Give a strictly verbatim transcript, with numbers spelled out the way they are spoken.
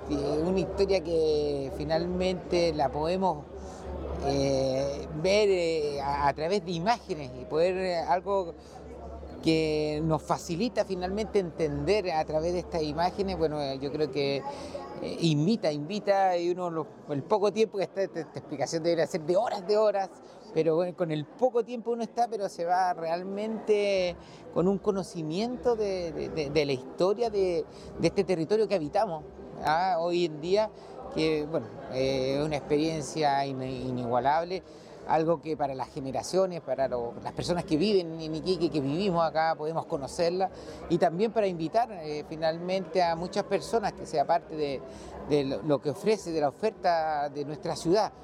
eh, una historia que finalmente la podemos eh, ver eh, a, a través de imágenes y poder eh, algo que nos facilita finalmente entender a través de estas imágenes. Bueno, eh, yo creo que eh, invita, invita, y uno, lo- el poco tiempo que está, esta, esta explicación debería ser de horas, de horas, pero bueno, con el poco tiempo uno está, pero se va realmente con un conocimiento de, de- de- de la historia de, de este territorio que habitamos, ¿ah? Hoy en día, que bueno, eh, es una experiencia in- inigualable, algo que para las generaciones, para lo- las personas que viven en Iquique, que vivimos acá, podemos conocerla, y también para invitar eh, finalmente a muchas personas que sea parte de, de lo, lo que ofrece, de la oferta de nuestra ciudad.